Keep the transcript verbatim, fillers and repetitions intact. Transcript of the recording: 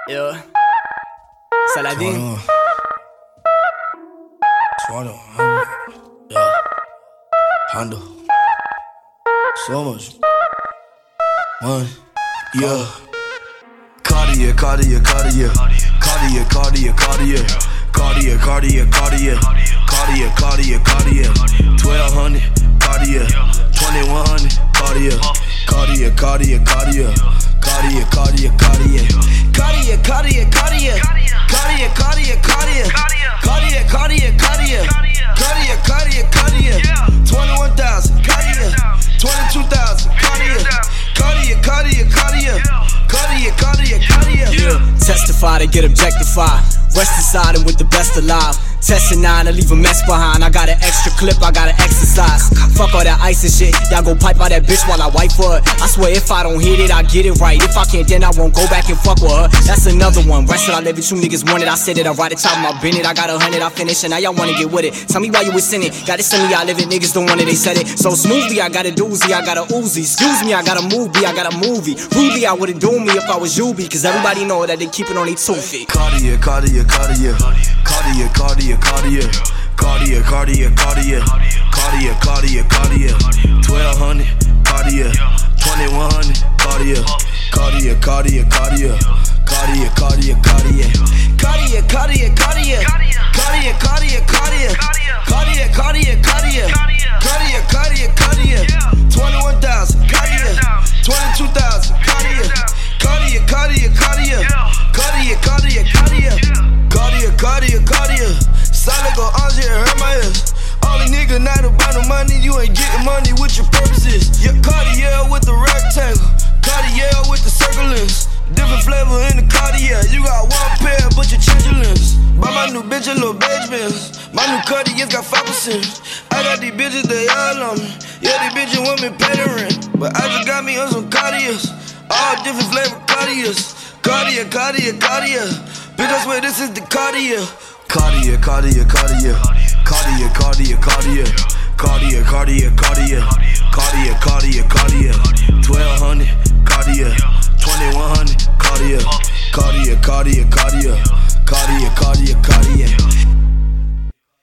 Yeah. Saladin. Swallow. Yeah. Honda. So much. Money. Yeah. Cartier, Cartier, Cartier. Cartier, Cartier, Cartier. Cartier, Cartier, Cartier. Cartier, Cartier, Cartier. twelve hundred, Cartier. twenty-one hundred, Cartier. Cartier, Cartier, Cartier. Cartier, Cartier, Cartier. Cartier, Cartier, Cartier. Cartier, Cartier, Cartier. Cartier, Cartier, Cartier. Cartier, Cartier, Cartier. twenty-one thousand, Cartier. twenty-two thousand, Cartier. Cartier, Cartier, Cartier. Cartier, Cartier, Cartier. Yeah. Testify to get objectified. Rest inside and with the best alive. Testing nine to leave a mess behind. I got an extra clip, I gotta exercise. Fuck all that ice and shit. Y'all go pipe out that bitch while I wipe for it. I swear if I don't hit it, I get it right. If I can't, then I won't go back and fuck with her. That's another one. Rest I live it, you niggas want it. I said it, I ride it, top of my bend it. I got a hundred, I finish it. Now y'all wanna get with it. Tell me why you was in it. Got it, send me, I live it. Niggas don't want it, they said it. So smoothly, I got a doozy, I got a Uzi. Excuse me, I got a movie, I got a movie. Rudely, I would've doomed me if I was you, cause everybody know that they keep it on their two feet. Cartier, Cartier, Cartier. Cartier, Cartier, Cartier. Cartier, Cartier, Cartier. Cartier, Cartier, Cartier. twelve hundred, Cartier. twenty-one hundred, Cartier. Cartier, Cartier, Cartier. Cartier, Cartier, Cartier. Cartier, Cartier, Cartier. Cartier, Cartier, Cartier. Cartier, Cartier, Cartier. Cartier, Cartier, Cartier. twenty-one thousand, Cartier. twenty-two thousand, Cartier. Cartier, Cartier, Cartier. Cartier, Cartier, Cartier. Cartier, Cartier, Cartier. Solid go Ange, it hurt my ears. All these niggas not about no money, you ain't getting money with your purposes. Yeah, Cartier with the rectangle, Cartier with the circles. Different flavor in the Cartier, you got one pair, but you're changing limbs. Buy my new bitch a little beige bills. My new Cartier's got five percent. I got these bitches, they all on me. Yeah, these bitches want me pay the rent, but I just got me on some Cartiers. All different flavor Cartiers. Cartier, Cartier, Cartier. Bitch, I swear this is the Cartier. Cartier, Cartier, Cartier. Cartier, Cartier, Cartier. Cartier, Cartier, Cartier. Cartier, Cartier, Cartier.